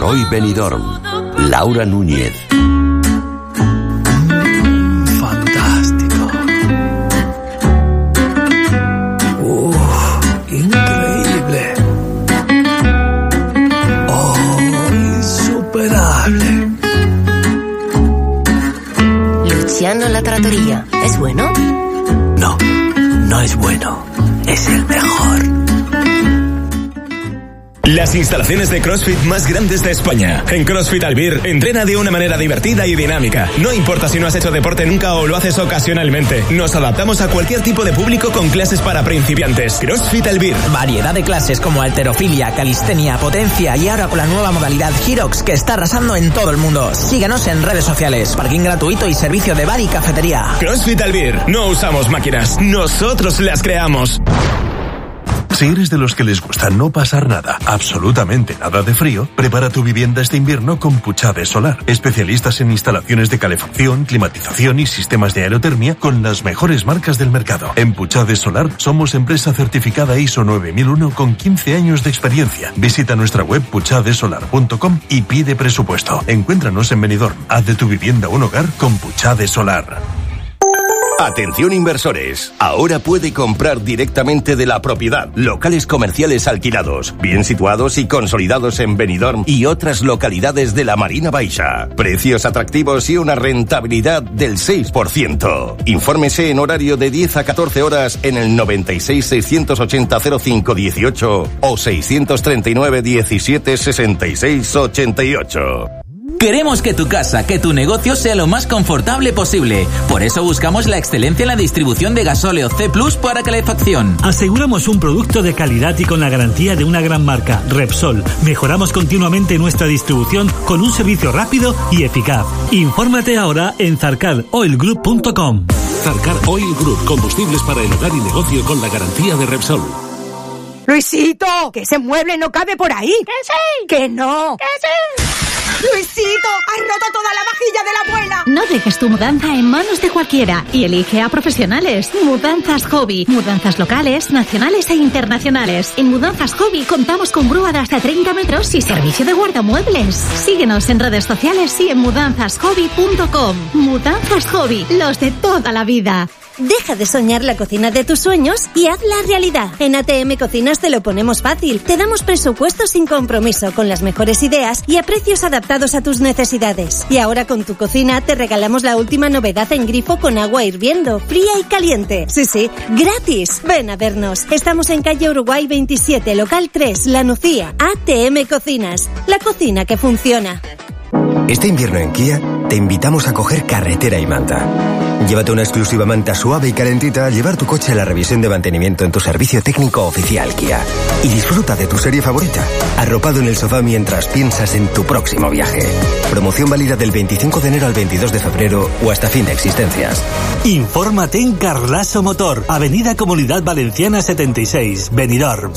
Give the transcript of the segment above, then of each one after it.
Hoy Benidorm. Laura Núñez. Fantástico. Increíble. Insuperable. Luciano La Trattoria. ¿Es bueno? No, no es bueno. Es el mejor. Las instalaciones de CrossFit más grandes de España. En CrossFit Albir, entrena de una manera divertida y dinámica. No importa si no has hecho deporte nunca o lo haces ocasionalmente. Nos adaptamos a cualquier tipo de público con clases para principiantes. CrossFit Albir. Variedad de clases como halterofilia, calistenia, potencia y ahora con la nueva modalidad Hyrox que está arrasando en todo el mundo. Síguenos en redes sociales, parking gratuito y servicio de bar y cafetería. CrossFit Albir. No usamos máquinas, nosotros las creamos. Si eres de los que les gusta no pasar nada, absolutamente nada de frío, prepara tu vivienda este invierno con Puchade Solar. Especialistas en instalaciones de calefacción, climatización y sistemas de aerotermia con las mejores marcas del mercado. En Puchade Solar somos empresa certificada ISO 9001 con 15 años de experiencia. Visita nuestra web puchadesolar.com y pide presupuesto. Encuéntranos en Benidorm. Haz de tu vivienda un hogar con Puchade Solar. Atención inversores, ahora puede comprar directamente de la propiedad. Locales comerciales alquilados, bien situados y consolidados en Benidorm y otras localidades de la Marina Baixa. Precios atractivos y una rentabilidad del 6%. Infórmese en horario de 10 a 14 horas en el 96 680 05 18 o 639 17 66 88. Queremos que tu casa, que tu negocio sea lo más confortable posible. Por eso buscamos la excelencia en la distribución de gasóleo C+ para calefacción. Aseguramos un producto de calidad y con la garantía de una gran marca, Repsol. Mejoramos continuamente nuestra distribución con un servicio rápido y eficaz. Infórmate ahora en zarcaroilgroup.com. Zarcar Oil Group, combustibles para el hogar y negocio con la garantía de Repsol. Luisito, que ese mueble no cabe por ahí. ¡Que sí! ¡Que no! ¡Que sí! ¡Luisito! ¡Has roto toda la vajilla de la abuela! No dejes tu mudanza en manos de cualquiera y elige a profesionales. Mudanzas Hobby. Mudanzas locales, nacionales e internacionales. En Mudanzas Hobby contamos con grúa de hasta 30 metros y servicio de guardamuebles. Síguenos en redes sociales y en mudanzashobby.com. Mudanzas Hobby, los de toda la vida. Deja de soñar la cocina de tus sueños y hazla realidad. En ATM Cocinas te lo ponemos fácil. Te damos presupuestos sin compromiso, con las mejores ideas y a precios adaptados a tus necesidades. Y ahora con tu cocina te regalamos la última novedad en grifo con agua hirviendo, fría y caliente. Sí, gratis. Ven a vernos. Estamos en calle Uruguay 27, local 3, La Nucía. ATM Cocinas, la cocina que funciona. Este invierno en Kia te invitamos a coger carretera y manta. Llévate una exclusiva manta suave y calentita al llevar tu coche a la revisión de mantenimiento en tu servicio técnico oficial Kia. Y disfruta de tu serie favorita, arropado en el sofá mientras piensas en tu próximo viaje. Promoción válida del 25 de enero al 22 de febrero o hasta fin de existencias. Infórmate en Carlaso Motor, Avenida Comunidad Valenciana 76, Benidorm.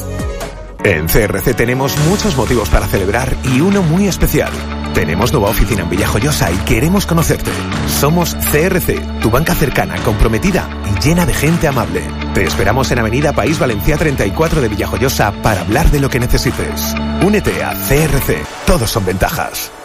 En CRC tenemos muchos motivos para celebrar y uno muy especial. Tenemos nueva oficina en Villajoyosa y queremos conocerte. Somos CRC, tu banca cercana, comprometida y llena de gente amable. Te esperamos en Avenida País Valencia 34 de Villajoyosa para hablar de lo que necesites. Únete a CRC. Todos son ventajas.